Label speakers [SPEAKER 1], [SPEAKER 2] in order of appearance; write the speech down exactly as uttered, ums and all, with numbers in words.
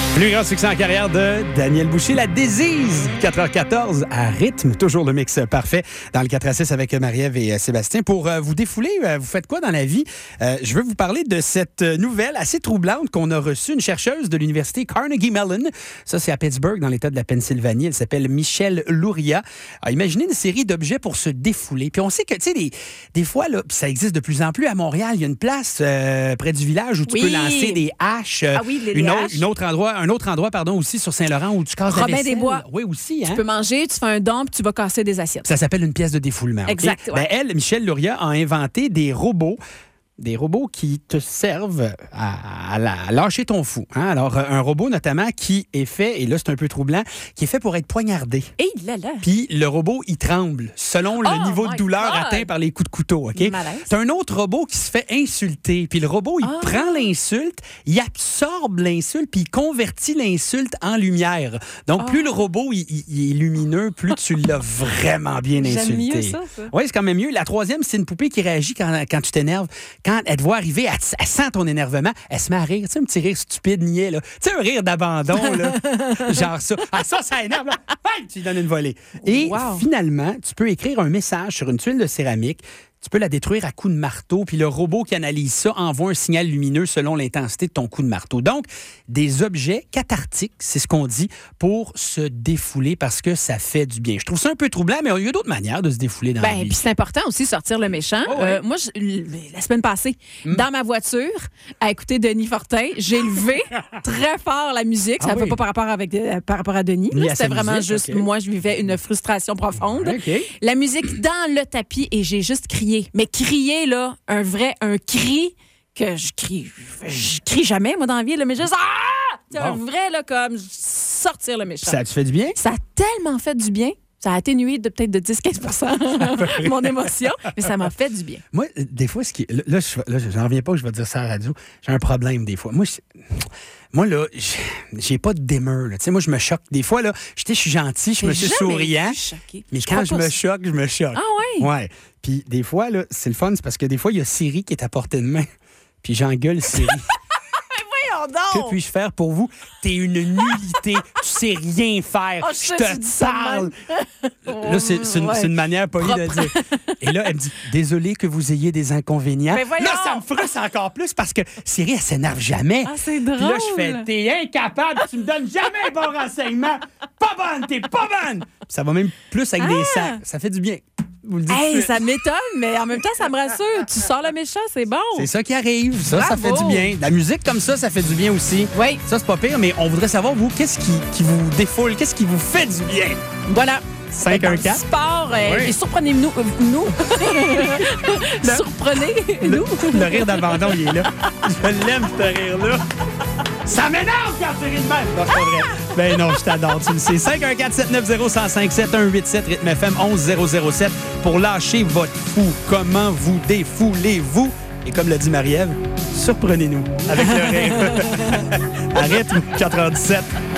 [SPEAKER 1] Plus grand succès en carrière de Daniel Boucher, la Désise, quatre heures quatorze à rythme, toujours le mix parfait dans le quatre à six avec Marie-Ève et Sébastien. Pour euh, vous défouler, euh, vous faites quoi dans la vie? Euh, je veux vous parler de cette nouvelle assez troublante qu'on a reçue, une chercheuse de l'université Carnegie Mellon. Ça, c'est à Pittsburgh, dans l'État de la Pennsylvanie. Elle s'appelle Michelle Luria. A imaginé une série d'objets pour se défouler. Puis on sait que, tu sais, des, des fois, là, ça existe de plus en plus à Montréal. Il y a une place euh, près du village où tu
[SPEAKER 2] oui.
[SPEAKER 1] peux lancer des haches. Euh,
[SPEAKER 2] ah oui, les,
[SPEAKER 1] une
[SPEAKER 2] les
[SPEAKER 1] autre,
[SPEAKER 2] haches.
[SPEAKER 1] Une autre endroit, un autre endroit, pardon, aussi sur Saint-Laurent où tu casses
[SPEAKER 2] Robin
[SPEAKER 1] la vaisselle.
[SPEAKER 2] des Bois.
[SPEAKER 1] Oui, aussi. Hein?
[SPEAKER 2] Tu peux manger, tu fais un don, puis tu vas casser des assiettes.
[SPEAKER 1] Ça s'appelle une pièce de défoulement. Okay?
[SPEAKER 2] Exact. Ouais.
[SPEAKER 1] Ben, elle, Michelle Luria, a inventé des robots. Des robots qui te servent à, à, à lâcher ton fou. Hein? Alors, un robot notamment qui est fait, et là c'est un peu troublant, qui est fait pour être poignardé.
[SPEAKER 2] Et là là.
[SPEAKER 1] Puis le robot, il tremble selon le
[SPEAKER 2] oh
[SPEAKER 1] niveau de douleur
[SPEAKER 2] God.
[SPEAKER 1] atteint par les coups de couteau. OK?
[SPEAKER 2] Malaise.
[SPEAKER 1] C'est un autre robot qui se fait insulter. Puis le robot, il
[SPEAKER 2] oh.
[SPEAKER 1] prend l'insulte, il absorbe l'insulte, puis il convertit l'insulte en lumière. Donc, oh. plus le robot il, il, il est lumineux, plus tu l'as vraiment bien insulté.
[SPEAKER 2] J'aime mieux ça, ça.
[SPEAKER 1] Oui, c'est quand même mieux. La troisième, c'est une poupée qui réagit quand, quand tu t'énerves. Quand elle te voit arriver, elle, elle sent ton énervement, elle se met à rire. Tu sais, un petit rire stupide, niais, là. Tu sais, un rire d'abandon, là. Genre ça. Ah, ça, ça énerve, là. Hey, tu lui donnes une volée. Et wow. finalement, tu peux écrire un message sur une tuile de céramique. Tu peux la détruire à coups de marteau, puis le robot qui analyse ça envoie un signal lumineux selon l'intensité de ton coup de marteau. Donc, des objets cathartiques, c'est ce qu'on dit, pour se défouler parce que ça fait du bien. Je trouve ça un peu troublant, mais il y a d'autres manières de se défouler dans
[SPEAKER 2] ben,
[SPEAKER 1] la vie.
[SPEAKER 2] Puis c'est important aussi, sortir le méchant. Oh, ouais. euh, moi, je, la semaine passée, mm. dans ma voiture, à écouter Denis Fortin, j'ai levé très fort la musique. Ça ne ah, va oui. pas par rapport, avec, euh, par rapport à Denis. Là, c'était vraiment musique, juste, okay. moi, je vivais une frustration profonde.
[SPEAKER 1] Okay.
[SPEAKER 2] La musique dans le tapis et j'ai juste crié. Mais crier, là, un vrai, un cri que je crie, je crie jamais, moi, dans la vie, là, mais juste, ah! C'est bon. Un vrai, là, comme sortir le méchant.
[SPEAKER 1] Ça a-tu fait du bien?
[SPEAKER 2] Ça a tellement fait du bien. Ça a atténué de peut-être de dix à quinze pour cent mon émotion, mais ça m'a fait du bien.
[SPEAKER 1] Moi, des fois, ce qui là, là, je, là j'en reviens pas que je vais dire ça à la radio. J'ai un problème, des fois. Moi, je, moi là, j'ai pas de démeur. Tu sais, moi, je me choque. Des fois, là, je suis gentil, je me suis souriant. Mais je quand je me ça. choque, je me choque.
[SPEAKER 2] Ah oui?
[SPEAKER 1] Ouais. Puis des fois, là, c'est le fun, c'est parce que des fois, il y a Siri qui est à portée de main. Puis j'engueule Siri. Que puis-je faire pour vous? T'es une nullité. Tu sais rien faire.
[SPEAKER 2] Oh,
[SPEAKER 1] je te parle. Là, c'est, c'est, une, ouais. c'est une manière polie Propre. de dire. Et là, elle me dit, désolé que vous ayez des inconvénients. Là, ça me frustre encore plus parce que Siri, elle s'énerve jamais.
[SPEAKER 2] Ah, c'est drôle.
[SPEAKER 1] Puis là, je fais, t'es incapable, tu me donnes jamais un bon renseignement. Pas bonne, t'es pas bonne. Puis ça va même plus avec ah. des sacs. Ça fait du bien. Vous le dites
[SPEAKER 2] hey, ça m'étonne, mais en même temps, ça me rassure. Tu sors le méchant, c'est bon.
[SPEAKER 1] C'est ça qui arrive. Ça,
[SPEAKER 2] Bravo.
[SPEAKER 1] ça fait du bien. La musique comme ça, ça fait du bien aussi.
[SPEAKER 2] Oui.
[SPEAKER 1] Ça, c'est pas pire, mais on voudrait savoir, vous, qu'est-ce qui, qui vous défoule? Qu'est-ce qui vous fait du bien?
[SPEAKER 2] Voilà.
[SPEAKER 1] cinq un quatre
[SPEAKER 2] Sport, euh, oui. Et surprenez-nous. Euh, nous. le, Surprenez-nous.
[SPEAKER 1] Le, le rire d'abandon, il est là. Je l'aime, ce rire-là. Ça m'énerve quand tu ris de même. Non, c'est pas vrai. Ben non, je t'adore, tu le sais. cinq un quatre sept neuf zéro un zéro cinq sept un huit sept rythme F M onze zéro zéro sept pour lâcher votre fou. Comment vous défoulez-vous? Et comme l'a dit Marie-Ève, surprenez-nous avec le rire. À rythme quatre heures dix-sept.